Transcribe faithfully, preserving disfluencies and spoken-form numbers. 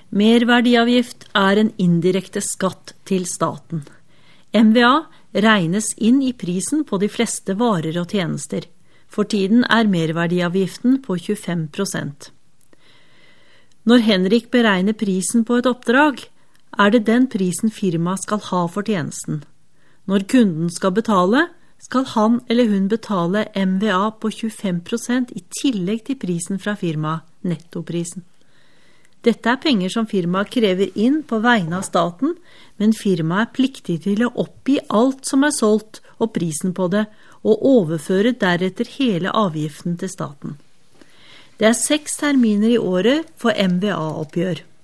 Merverdiavgift er en indirekte skatt til staten. M V A regnes inn i prisen på de fleste varer og tjenester. For tiden er merverdiavgiften på tjuefem prosent. Når Henrik beregner prisen på et oppdrag, er det den prisen firmaet skal ha for tjenesten. Når kunden skal betale, skal han eller hun betale M V A på tjuefem prosent i tillegg til prisen fra firmaet, nettoprisen. Dette er penger som firmaet krever inn på vegne av staten, men firmaet er pliktig til å oppgi alt som er solgt og prisen på det, og overføre deretter hele avgiften til staten. Det er seks terminer i året for M V A-oppgjør.